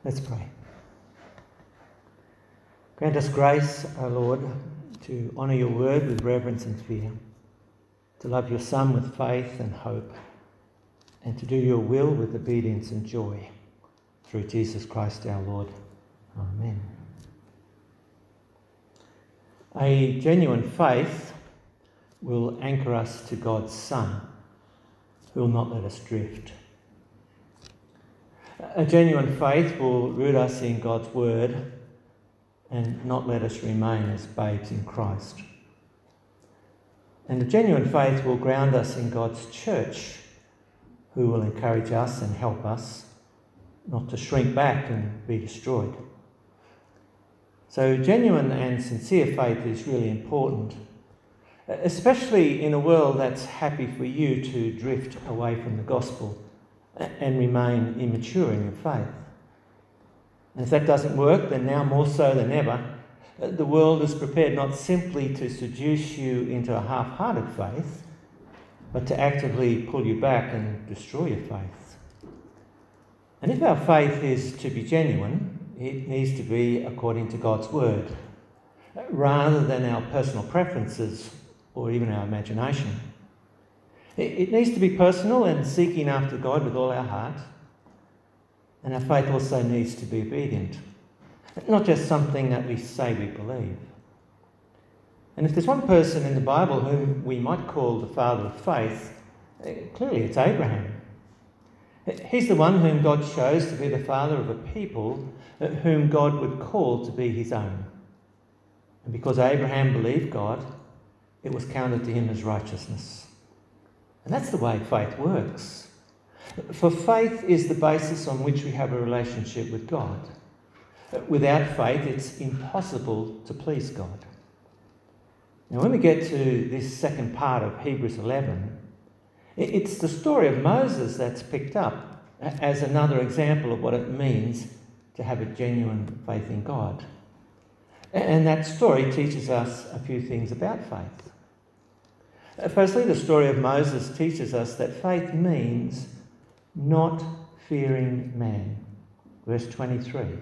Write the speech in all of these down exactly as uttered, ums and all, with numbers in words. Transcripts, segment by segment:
Let's pray. Grant us grace, O Lord, to honour your word with reverence and fear, to love your Son with faith and hope, and to do your will with obedience and joy. Through Jesus Christ our Lord. Amen. A genuine faith will anchor us to God's Son, who will not let us drift. A genuine faith will root us in God's word and not let us remain as babes in Christ. And a genuine faith will ground us in God's church, who will encourage us and help us not to shrink back and be destroyed. So genuine and sincere faith is really important, especially in a world that's happy for you to drift away from the gospel and remain immature in your faith. And if that doesn't work, then now more so than ever, the world is prepared not simply to seduce you into a half-hearted faith, but to actively pull you back and destroy your faith. And if our faith is to be genuine, it needs to be according to God's word, rather than our personal preferences or even our imagination. It needs to be personal and seeking after God with all our heart. And our faith also needs to be obedient, not just something that we say we believe. And if there's one person in the Bible whom we might call the father of faith, clearly it's Abraham. He's the one whom God chose to be the father of a people whom God would call to be his own. And because Abraham believed God, it was counted to him as righteousness. And that's the way faith works. For faith is the basis on which we have a relationship with God. Without faith, it's impossible to please God. Now, when we get to this second part of Hebrews eleven, it's the story of Moses that's picked up as another example of what it means to have a genuine faith in God. And that story teaches us a few things about faith. Firstly, the story of Moses teaches us that faith means not fearing man. Verse twenty-three.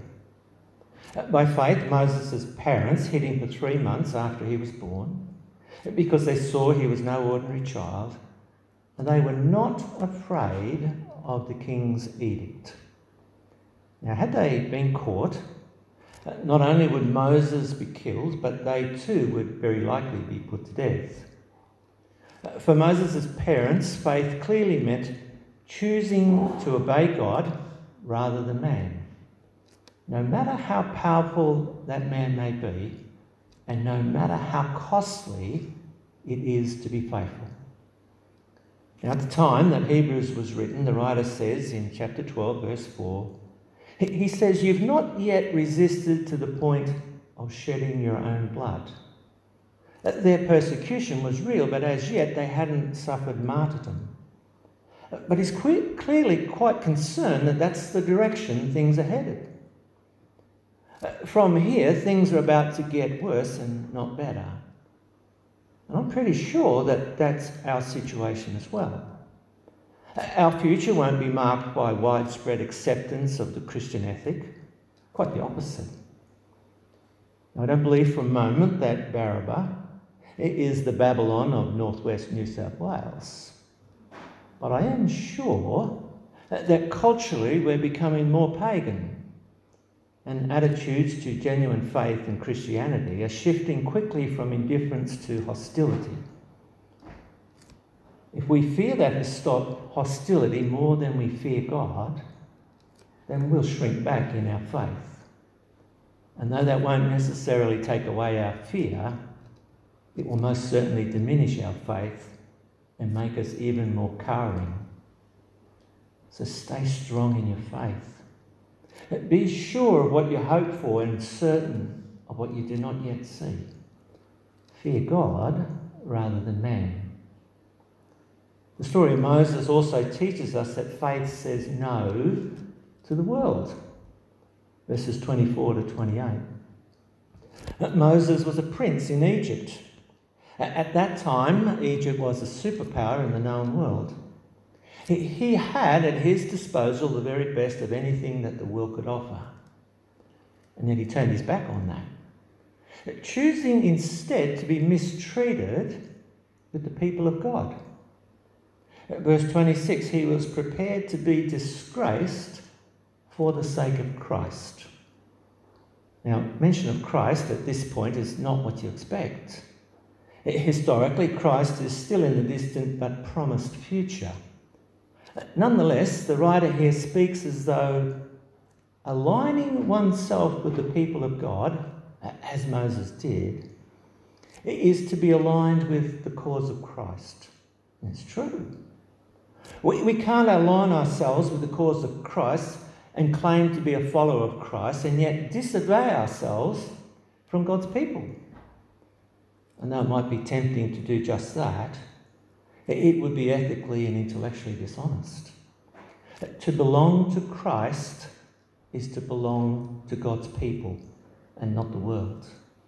By faith, Moses' parents hid him for three months after he was born, because they saw he was no ordinary child, and they were not afraid of the king's edict. Now, had they been caught, not only would Moses be killed, but they too would very likely be put to death. For Moses' parents, faith clearly meant choosing to obey God rather than man, no matter how powerful that man may be, and no matter how costly it is to be faithful. Now, at the time that Hebrews was written, the writer says in chapter twelve, verse four, he says, "You've not yet resisted to the point of shedding your own blood." Their persecution was real, but as yet they hadn't suffered martyrdom. But he's que- clearly quite concerned that that's the direction things are headed. From here, things are about to get worse and not better. And I'm pretty sure that that's our situation as well. Our future won't be marked by widespread acceptance of the Christian ethic. Quite the opposite. Now, I don't believe for a moment that Barraba is the Babylon of northwest New South Wales. But I am sure that culturally we're becoming more pagan, and attitudes to genuine faith in Christianity are shifting quickly from indifference to hostility. If we fear that hostility more than we fear God, then we'll shrink back in our faith. And though that won't necessarily take away our fear, it will most certainly diminish our faith and make us even more cowering. So stay strong in your faith. Be sure of what you hope for and certain of what you do not yet see. Fear God rather than man. The story of Moses also teaches us that faith says no to the world. Verses twenty-four to twenty-eight. Moses was a prince in Egypt. At that time, Egypt was a superpower in the known world. He, he had at his disposal the very best of anything that the world could offer. And yet he turned his back on that, choosing instead to be mistreated with the people of God. At verse twenty-six, he was prepared to be disgraced for the sake of Christ. Now, mention of Christ at this point is not what you expect. Historically, Christ is still in the distant but promised future. Nonetheless, the writer here speaks as though aligning oneself with the people of God, as Moses did, is to be aligned with the cause of Christ. And it's true. We, we can't align ourselves with the cause of Christ and claim to be a follower of Christ and yet disobey ourselves from God's people. And though it might be tempting to do just that, it would be ethically and intellectually dishonest. To belong to Christ is to belong to God's people and not the world.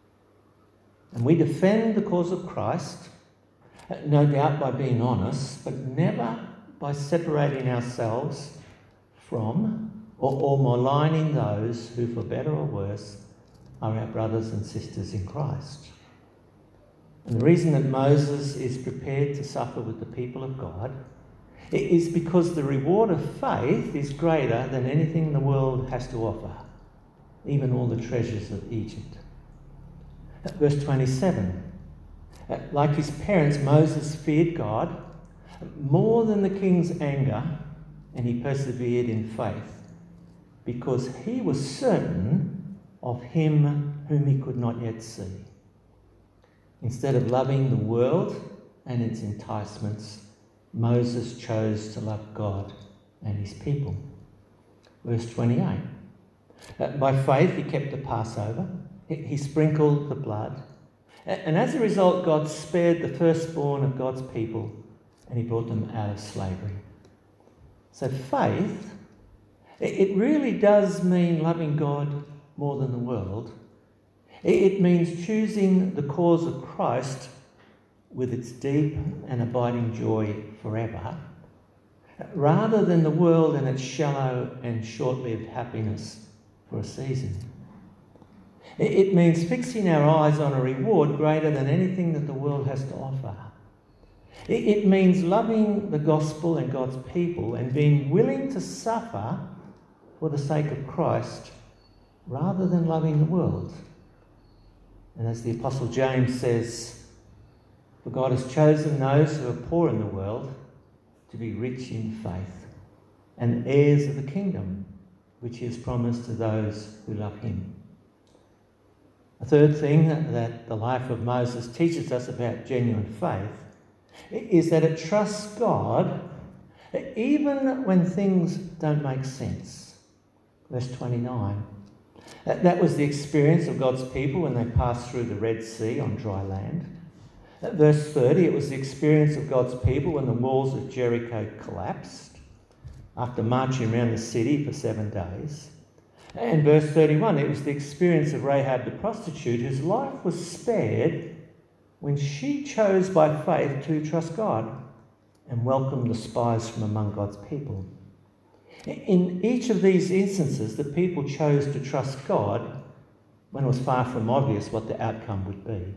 And we defend the cause of Christ, no doubt by being honest, but never by separating ourselves from or, or maligning those who, for better or worse, are our brothers and sisters in Christ. And the reason that Moses is prepared to suffer with the people of God is because the reward of faith is greater than anything the world has to offer, even all the treasures of Egypt. Verse twenty-seven, like his parents, Moses feared God more than the king's anger, and he persevered in faith, because he was certain of him whom he could not yet see. Instead of loving the world and its enticements, Moses chose to love God and his people. Verse twenty-eight. By faith he kept the Passover. He sprinkled the blood. And as a result, God spared the firstborn of God's people and he brought them out of slavery. So faith, it really does mean loving God more than the world. It means choosing the cause of Christ with its deep and abiding joy forever, rather than the world and its shallow and short-lived happiness for a season. It means fixing our eyes on a reward greater than anything that the world has to offer. It means loving the gospel and God's people and being willing to suffer for the sake of Christ rather than loving the world. And as the Apostle James says, for God has chosen those who are poor in the world to be rich in faith and heirs of the kingdom which he has promised to those who love him. A third thing that the life of Moses teaches us about genuine faith is that it trusts God even when things don't make sense. Verse twenty-nine. That was the experience of God's people when they passed through the Red Sea on dry land. At verse thirty, it was the experience of God's people when the walls of Jericho collapsed after marching around the city for seven days. And verse thirty-one, it was the experience of Rahab the prostitute whose life was spared when she chose by faith to trust God and welcome the spies from among God's people. In each of these instances, the people chose to trust God when it was far from obvious what the outcome would be.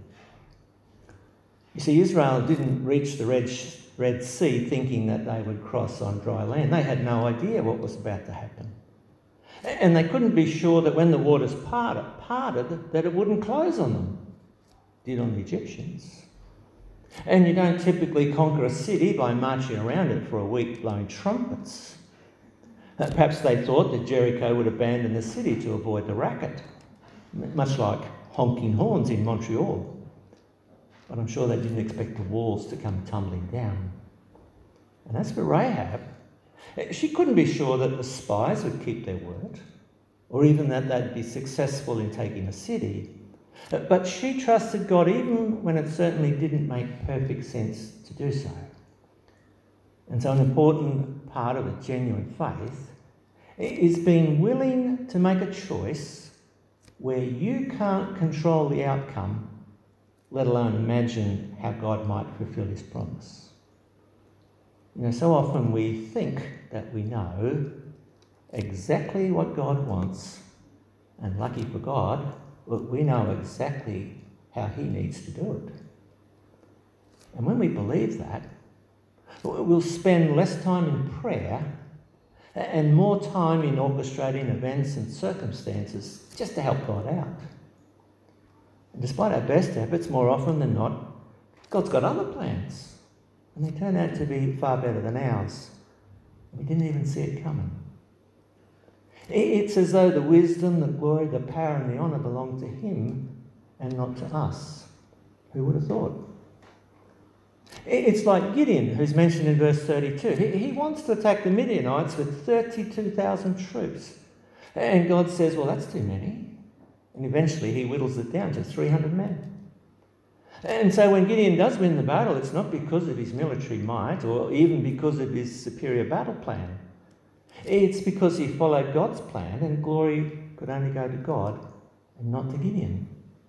You see, Israel didn't reach the Red, Red Sea thinking that they would cross on dry land. They had no idea what was about to happen. And they couldn't be sure that when the waters parted, parted that it wouldn't close on them. It did on the Egyptians. And you don't typically conquer a city by marching around it for a week blowing trumpets. Perhaps they thought that Jericho would abandon the city to avoid the racket, much like honking horns in Montreal. But I'm sure they didn't expect the walls to come tumbling down. And as for Rahab, she couldn't be sure that the spies would keep their word, or even that they'd be successful in taking the city. But she trusted God even when it certainly didn't make perfect sense to do so. And so an important part of a genuine faith is being willing to make a choice where you can't control the outcome, let alone imagine how God might fulfill his promise. You know, so often we think that we know exactly what God wants, and lucky for God, we know exactly how he needs to do it. And when we believe that, we'll spend less time in prayer and more time in orchestrating events and circumstances just to help God out. And despite our best efforts, more often than not, God's got other plans, and they turn out to be far better than ours. We didn't even see it coming. It's as though the wisdom, the glory, the power and the honour belong to him and not to us. Who would have thought? It's like Gideon, who's mentioned in verse thirty-two. He, he wants to attack the Midianites with thirty-two thousand troops. And God says, well, that's too many. And eventually he whittles it down to three hundred men. And so when Gideon does win the battle, it's not because of his military might or even because of his superior battle plan. It's because he followed God's plan, and glory could only go to God and not to Gideon.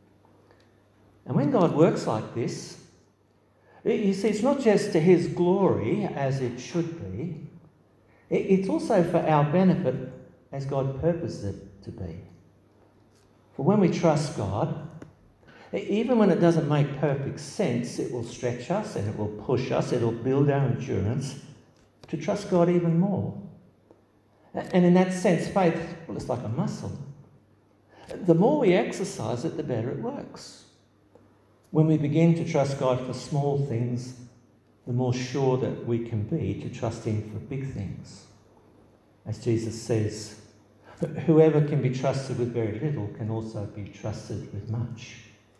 And when God works like this, you see, it's not just to his glory, as it should be. It's also for our benefit, as God purposed it to be. For when we trust God, even when it doesn't make perfect sense, it will stretch us and it will push us, it will build our endurance to trust God even more. And in that sense, faith, well, it's like a muscle. The more we exercise it, the better it works. When we begin to trust God for small things, the more sure that we can be to trust him for big things. As Jesus says, whoever can be trusted with very little can also be trusted with much.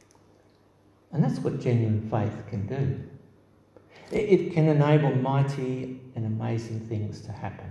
And that's what genuine faith can do. It can enable mighty and amazing things to happen.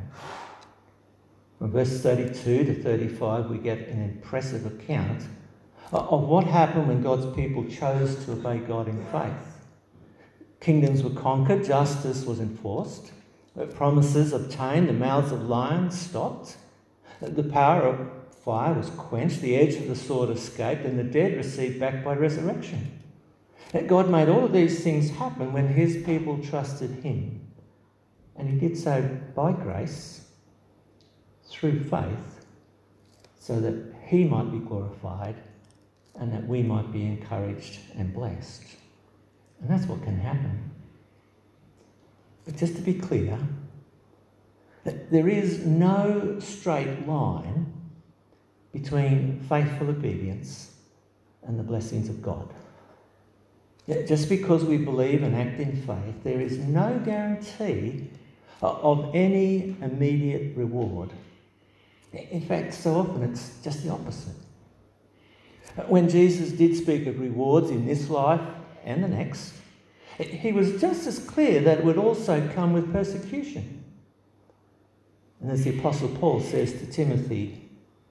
From verse thirty-two to thirty-five, we get an impressive account of what happened when God's people chose to obey God in faith. Kingdoms were conquered, justice was enforced, promises obtained, the mouths of lions stopped, the power of fire was quenched, the edge of the sword escaped, and the dead received back by resurrection. God made all of these things happen when his people trusted him, and he did so by grace, through faith, so that he might be glorified and that we might be encouraged and blessed. And that's what can happen. But just to be clear, there is no straight line between faithful obedience and the blessings of God. Just because we believe and act in faith, there is no guarantee of any immediate reward. In fact, so often it's just the opposite. When Jesus did speak of rewards in this life and the next, he was just as clear that it would also come with persecution. And as the Apostle Paul says to Timothy,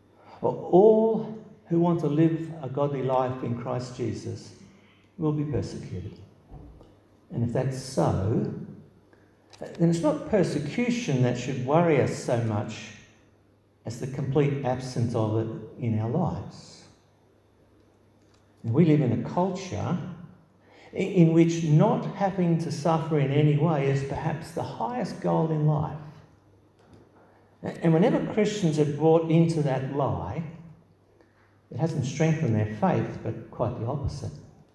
all who want to live a godly life in Christ Jesus will be persecuted. And if that's so, then it's not persecution that should worry us so much as the complete absence of it in our lives. And we live in a culture in which not having to suffer in any way is perhaps the highest goal in life. And whenever Christians are brought into that lie, it hasn't strengthened their faith, but quite the opposite.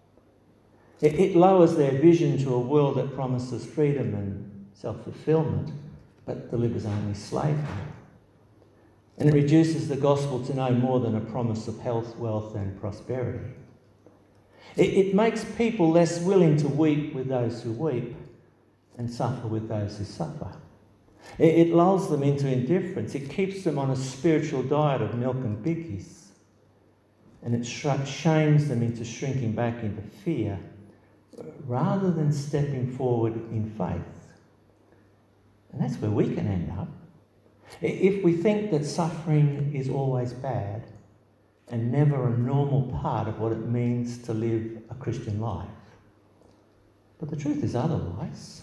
It, it lowers their vision to a world that promises freedom and self-fulfillment, but delivers only slavery. And it reduces the gospel to no more than a promise of health, wealth and prosperity. It, it makes people less willing to weep with those who weep and suffer with those who suffer. It, it lulls them into indifference. It keeps them on a spiritual diet of milk and biggies. And it sh- shames them into shrinking back into fear rather than stepping forward in faith. And that's where we can end up. If we think that suffering is always bad and never a normal part of what it means to live a Christian life. But the truth is otherwise.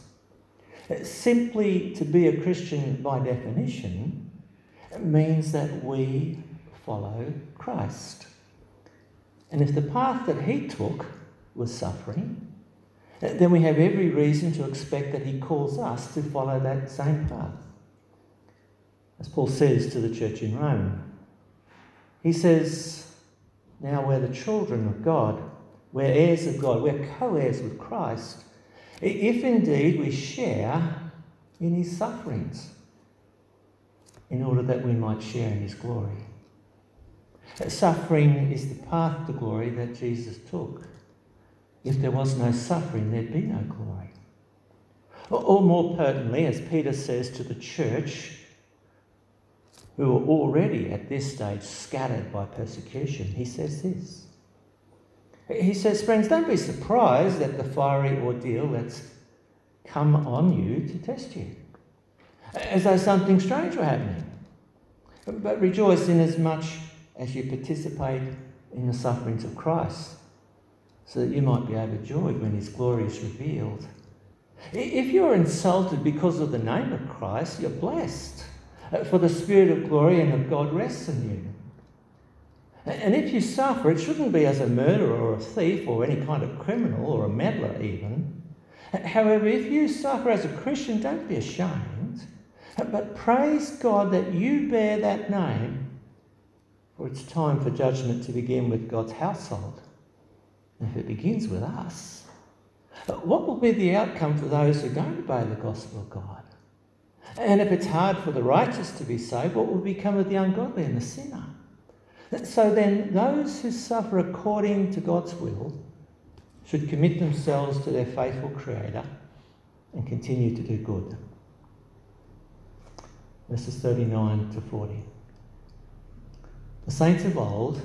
Simply to be a Christian by definition means that we follow Christ. And if the path that he took was suffering, then we have every reason to expect that he calls us to follow that same path. As Paul says to the church in Rome, he says, now we're the children of God, we're heirs of God, we're co-heirs with Christ, if indeed we share in his sufferings, in order that we might share in his glory. Suffering is the path to glory that Jesus took. If there was no suffering, there'd be no glory. Or more pertinently, as Peter says to the church, who are already at this stage scattered by persecution, he says this. He says, friends, don't be surprised at the fiery ordeal that's come on you to test you, as though something strange were happening. But rejoice inasmuch as you participate in the sufferings of Christ, so that you might be overjoyed when his glory is revealed. If you're insulted because of the name of Christ, you're blessed, for the Spirit of glory and of God rests in you. And if you suffer, it shouldn't be as a murderer or a thief or any kind of criminal or a meddler even. However, if you suffer as a Christian, don't be ashamed, but praise God that you bear that name, for it's time for judgment to begin with God's household. And if it begins with us, what will be the outcome for those who don't obey the gospel of God? And if it's hard for the righteous to be saved, what will become of the ungodly and the sinner? So then, those who suffer according to God's will should commit themselves to their faithful Creator and continue to do good. Verses thirty-nine to forty. The saints of old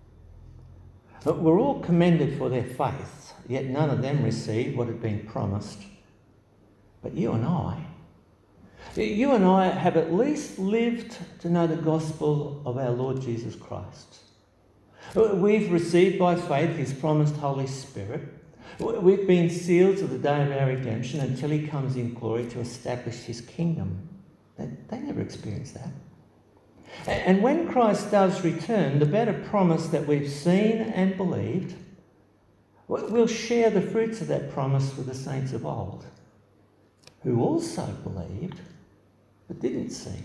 were all commended for their faith, yet none of them received what had been promised. But you and I, you and I have at least lived to know the gospel of our Lord Jesus Christ. We've received by faith his promised Holy Spirit. We've been sealed to the day of our redemption until he comes in glory to establish his kingdom. They, they never experienced that. And when Christ does return, the better promise that we've seen and believed, we'll share the fruits of that promise with the saints of old, who also believed but didn't see.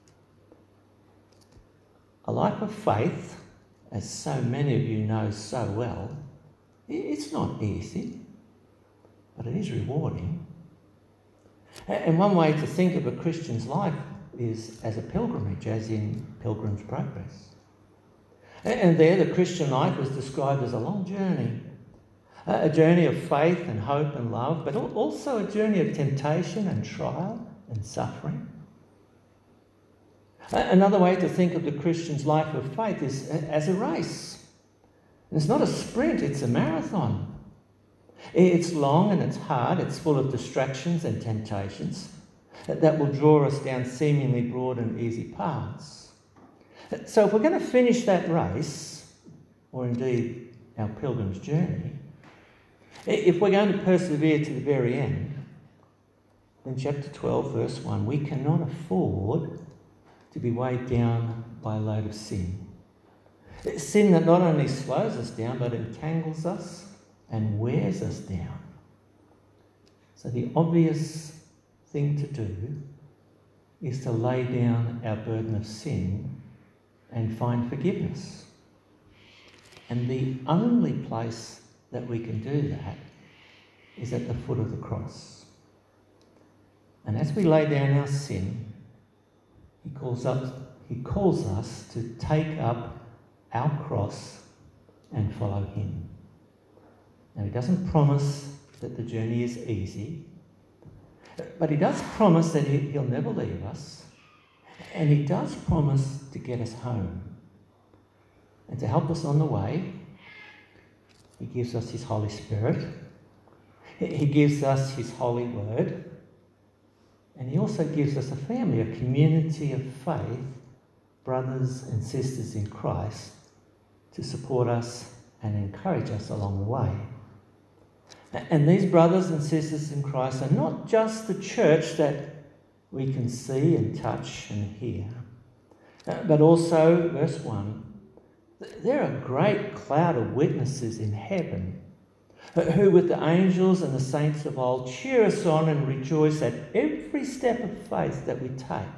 A life of faith, as so many of you know so well, it's not easy, but it is rewarding. And one way to think of a Christian's life is as a pilgrimage, as in Pilgrim's Progress. And there the Christian life was described as a long journey, a journey of faith and hope and love, but also a journey of temptation and trial and suffering. Another way to think of the Christian's life of faith is as a race. And it's not a sprint, it's a marathon. It's long and it's hard, it's full of distractions and temptations that will draw us down seemingly broad and easy paths. So if we're going to finish that race, or indeed our pilgrim's journey, if we're going to persevere to the very end, then chapter twelve, verse one, we cannot afford to be weighed down by a load of sin. Sin that not only slows us down, but entangles us and wears us down. So the obvious thing to do is to lay down our burden of sin and find forgiveness. And the only place that we can do that is at the foot of the cross. And as we lay down our sin, he calls us, he calls us to take up our cross and follow him. Now, he doesn't promise that the journey is easy, but he does promise that he, he'll never leave us, and he does promise to get us home. And to help us on the way, he gives us his Holy Spirit, he gives us his holy word, and he also gives us a family, a community of faith, brothers and sisters in Christ, to support us and encourage us along the way. And these brothers and sisters in Christ are not just the church that we can see and touch and hear, but also, verse one, they're a great cloud of witnesses in heaven who with the angels and the saints of old cheer us on and rejoice at every step of faith that we take.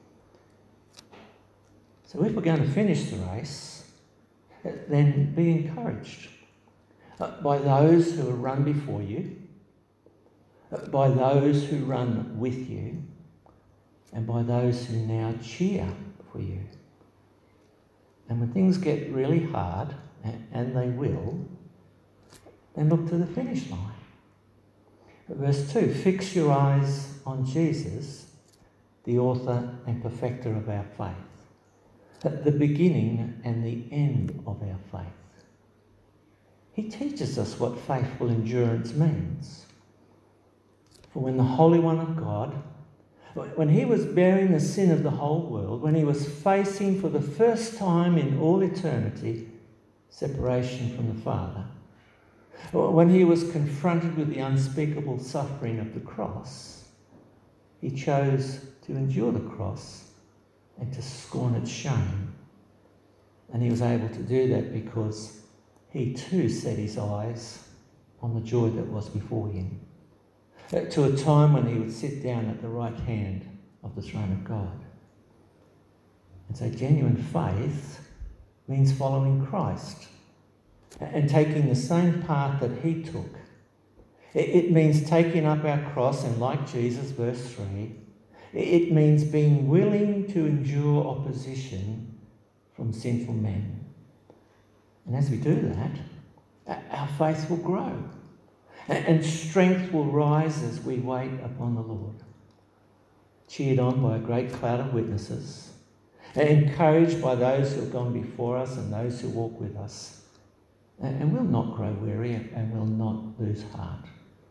So if we're going to finish the race, then be encouraged by those who have run before you, by those who run with you, and by those who now cheer for you. And when things get really hard, and they will, then look to the finish line. Verse two, fix your eyes on Jesus, the author and perfecter of our faith, at the beginning and the end of our faith. He teaches us what faithful endurance means. For when the Holy One of God, when he was bearing the sin of the whole world, when he was facing for the first time in all eternity separation from the Father, when he was confronted with the unspeakable suffering of the cross, he chose to endure the cross and to scorn its shame. And he was able to do that because he too set his eyes on the joy that was before him, to a time when he would sit down at the right hand of the throne of God. And so genuine faith means following Christ and taking the same path that he took. It means taking up our cross, and like Jesus, verse three, it means being willing to endure opposition from sinful men. And as we do that, our faith will grow and strength will rise as we wait upon the Lord, cheered on by a great cloud of witnesses, and encouraged by those who have gone before us and those who walk with us. And we'll not grow weary and we'll not lose heart.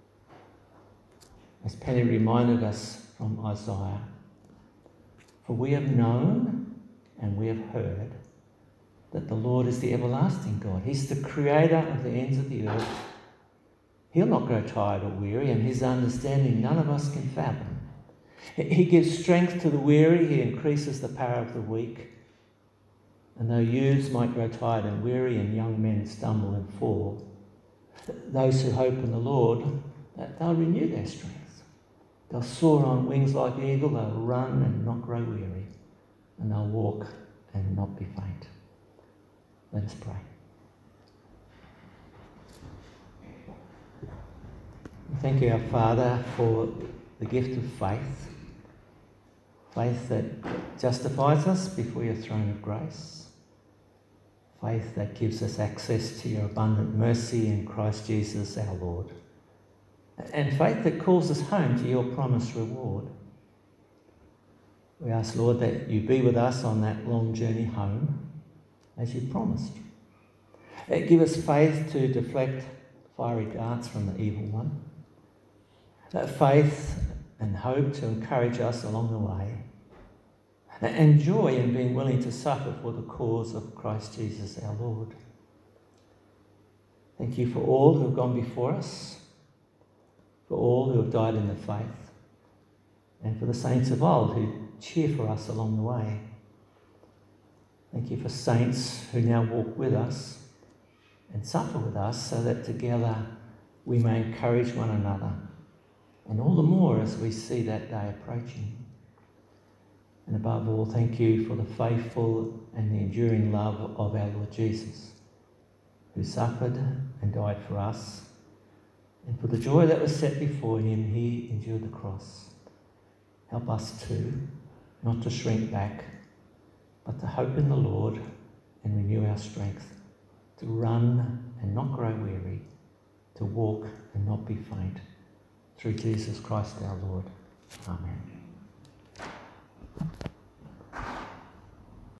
As Penny reminded us from Isaiah, for we have known and we have heard that the Lord is the everlasting God. He's the creator of the ends of the earth. He'll not grow tired or weary, and his understanding none of us can fathom. He gives strength to the weary, he increases the power of the weak. And though youths might grow tired and weary and young men stumble and fall, those who hope in the Lord, they'll renew their strength. They'll soar on wings like eagle, they'll run and not grow weary, and they'll walk and not be faint. Let us pray. Thank you, our Father, for the gift of faith, faith that justifies us before your throne of grace, faith that gives us access to your abundant mercy in Christ Jesus our Lord, and faith that calls us home to your promised reward. We ask, Lord, that you be with us on that long journey home as you promised. Give us faith to deflect fiery darts from the evil one, that faith and hope to encourage us along the way, and joy in being willing to suffer for the cause of Christ Jesus our Lord. Thank you for all who have gone before us, for all who have died in the faith, and for the saints of old who cheer for us along the way. Thank you for saints who now walk with us and suffer with us so that together we may encourage one another, and all the more as we see that day approaching. And above all, thank you for the faithful and the enduring love of our Lord Jesus, who suffered and died for us, and for the joy that was set before him, he endured the cross. Help us too, not to shrink back, but to hope in the Lord and renew our strength, to run and not grow weary, to walk and not be faint. Through Jesus Christ our Lord. Amen.